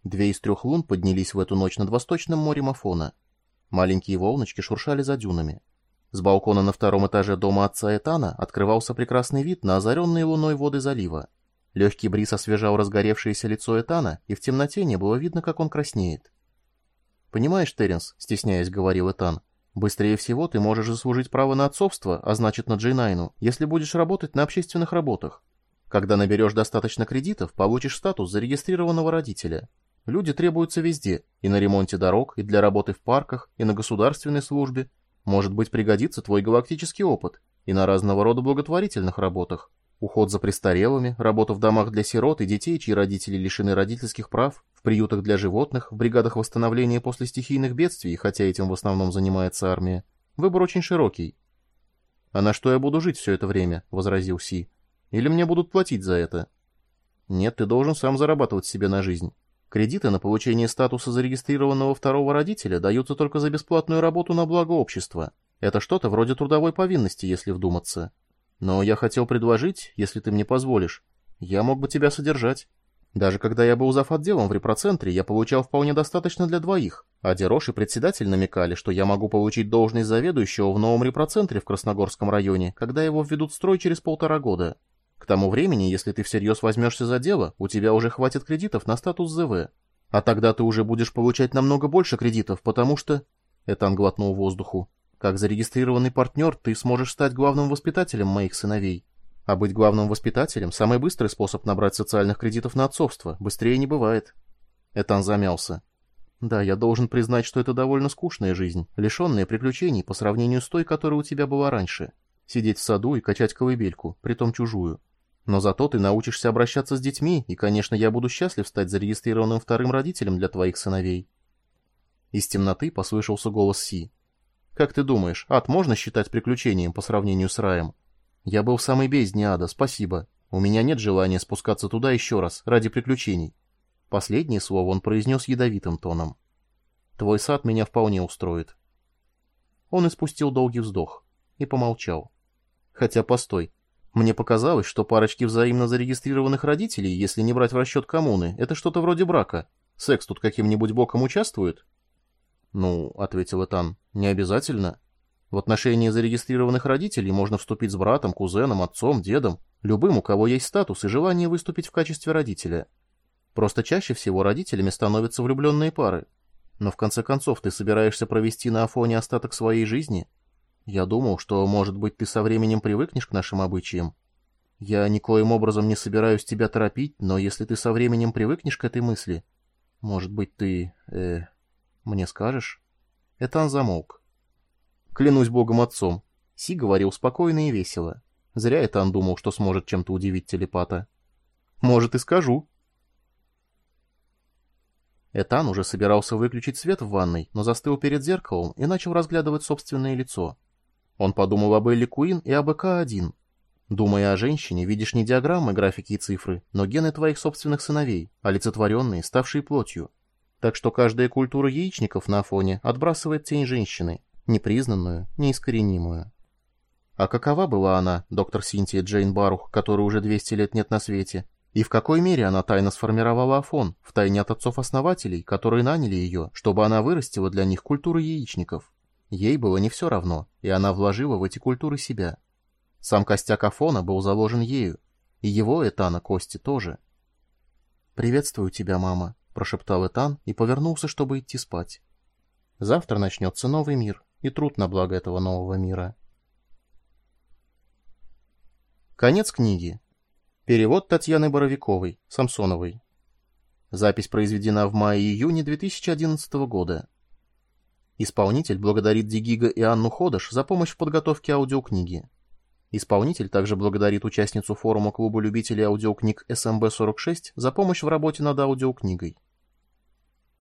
2 из 3 лун поднялись в эту ночь над восточным морем Афона. Маленькие волночки шуршали за дюнами. С балкона на 2-м этаже дома отца Этана открывался прекрасный вид на озаренные луной воды залива. Легкий бриз освежал разгоревшееся лицо Этана, и в темноте не было видно, как он краснеет. «Понимаешь, Терренс, — стесняясь, говорил Этан, — быстрее всего ты можешь заслужить право на отцовство, а значит на Джейнайну, если будешь работать на общественных работах. Когда наберешь достаточно кредитов, получишь статус зарегистрированного родителя. Люди требуются везде, и на ремонте дорог, и для работы в парках, и на государственной службе. Может быть, пригодится твой галактический опыт, и на разного рода благотворительных работах. Уход за престарелыми, работа в домах для сирот и детей, чьи родители лишены родительских прав, в приютах для животных, в бригадах восстановления после стихийных бедствий, хотя этим в основном занимается армия. Выбор очень широкий. «А на что я буду жить все это время?» — возразил Си. «Или мне будут платить за это?» «Нет, ты должен сам зарабатывать себе на жизнь. Кредиты на получение статуса зарегистрированного второго родителя даются только за бесплатную работу на благо общества. Это что-то вроде трудовой повинности, если вдуматься. Но я хотел предложить, если ты мне позволишь, я мог бы тебя содержать. Даже когда я был завотделом в репроцентре, я получал вполне достаточно для 2, а Дерош и председатель намекали, что я могу получить должность заведующего в новом репроцентре в Красногорском районе, когда его введут в строй через 1,5 года. К тому времени, если ты всерьез возьмешься за дело, у тебя уже хватит кредитов на статус ЗВ. А тогда ты уже будешь получать намного больше кредитов, потому что...» Этан глотнул воздуху. «Как зарегистрированный партнер ты сможешь стать главным воспитателем моих сыновей. А быть главным воспитателем — самый быстрый способ набрать социальных кредитов на отцовство. Быстрее не бывает». Этан замялся. «Да, я должен признать, что это довольно скучная жизнь, лишенная приключений по сравнению с той, которая у тебя была раньше. Сидеть в саду и качать колыбельку, притом чужую. Но зато ты научишься обращаться с детьми, и, конечно, я буду счастлив стать зарегистрированным вторым родителем для твоих сыновей». Из темноты послышался голос Си. «Как ты думаешь, ад можно считать приключением по сравнению с раем? Я был в самой бездне ада, спасибо. У меня нет желания спускаться туда еще раз, ради приключений». Последнее слово он произнес ядовитым тоном. «Твой сад меня вполне устроит». Он испустил долгий вздох и помолчал. «Хотя, постой. Мне показалось, что парочки взаимно зарегистрированных родителей, если не брать в расчет коммуны, это что-то вроде брака. Секс тут каким-нибудь боком участвует?» «Ну, — ответил Этан, — не обязательно. В отношении зарегистрированных родителей можно вступить с братом, кузеном, отцом, дедом, любым, у кого есть статус и желание выступить в качестве родителя. Просто чаще всего родителями становятся влюбленные пары. Но в конце концов ты собираешься провести на Афоне остаток своей жизни? Я думал, что, может быть, ты со временем привыкнешь к нашим обычаям. Я никоим образом не собираюсь тебя торопить, но если ты со временем привыкнешь к этой мысли, может быть, ты... мне скажешь?» Этан замолк. «Клянусь Богом отцом», — Си говорил спокойно и весело. Зря Этан думал, что сможет чем-то удивить телепата. «Может, и скажу». Этан уже собирался выключить свет в ванной, но застыл перед зеркалом и начал разглядывать собственное лицо. Он подумал об Элли Куин и об ЭК-1. Думая о женщине, видишь не диаграммы, графики и цифры, но гены твоих собственных сыновей, олицетворенные, ставшие плотью. Так что каждая культура яичников на Афоне отбрасывает тень женщины, непризнанную, неискоренимую. А какова была она, доктор Синтия Джейн Барух, которой уже 200 лет нет на свете? И в какой мере она тайно сформировала Афон, втайне от отцов-основателей, которые наняли ее, чтобы она вырастила для них культуру яичников? Ей было не все равно, и она вложила в эти культуры себя. Сам костяк Афона был заложен ею, и его, Этана, кости тоже. «Приветствую тебя, мама», — прошептал Этан и повернулся, чтобы идти спать. Завтра начнется новый мир, и труд на благо этого нового мира. Конец книги. Перевод Татьяны Боровиковой, Самсоновой. Запись произведена в мае-июне 2011 года. Исполнитель благодарит Дигига и Анну Ходаш за помощь в подготовке аудиокниги. Исполнитель также благодарит участницу форума клуба любителей аудиокниг СМБ-46 за помощь в работе над аудиокнигой.